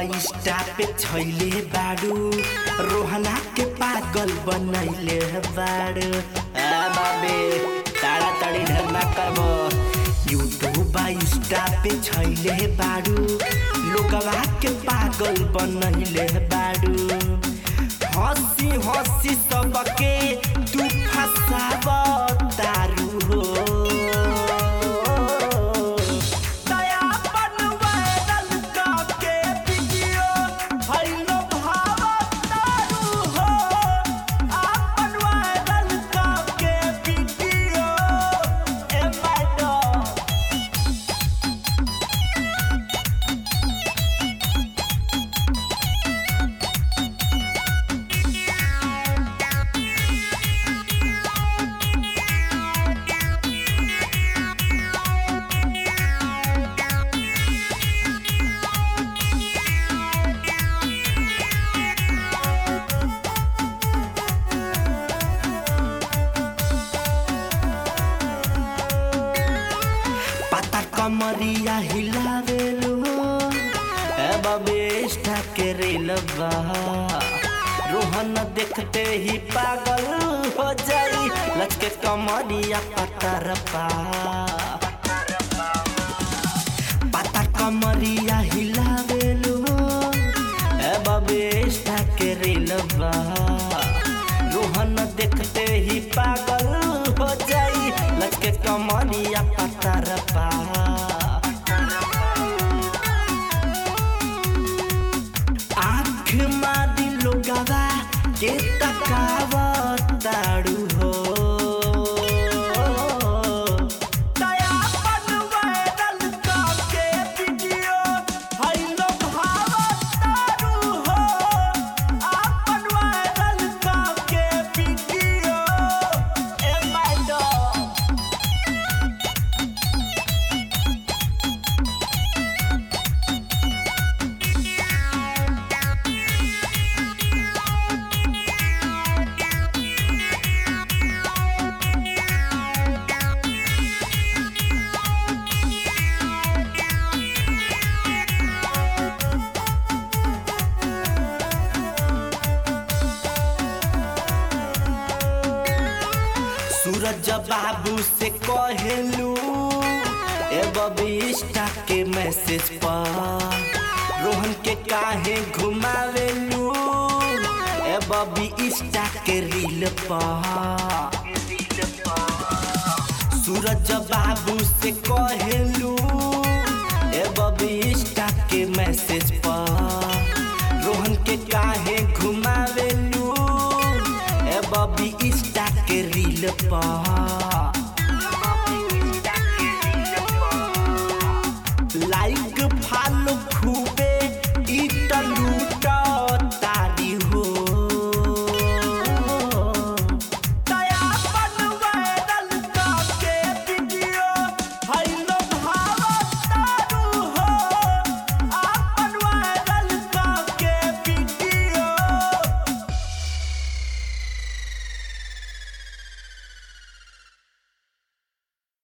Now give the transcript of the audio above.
Insta पे छैले बाड़ू रोहना के पागल बनैले बाड़ू। बाबे ताड़ाताड़ी ढेर ना करबो। यूट्यूब इंस्टा पे छैले बाड़ू लोगवा के पागल बनैले बाड़ू। हंसी हंसी सबके तू फसाव तारू हो। कमरिया हिलावेलू बाबे इंस्टा के रीलवा रोहन देखते ही पागल हो जाई। लचके कमरिया पतरपा पता कमरिया हिलावेलू बाबे इंस्टा के रीलवा रोहन देखते ही पागल हो जाई। लचके कमरिया पतरपा आँख मादी लोगवा के तकावताड़ू हो। सूरज बाबू से कहेलू इंस्टा के मैसेज पर रोहन के काहे घुमावेलू बबी इंस्टा के रील पर। सूरज बाबू से कहेलू बबी इंस्टा के मैसेज पर रोहन के काहे घुमावेलू बबी इंस्टा के रील पर।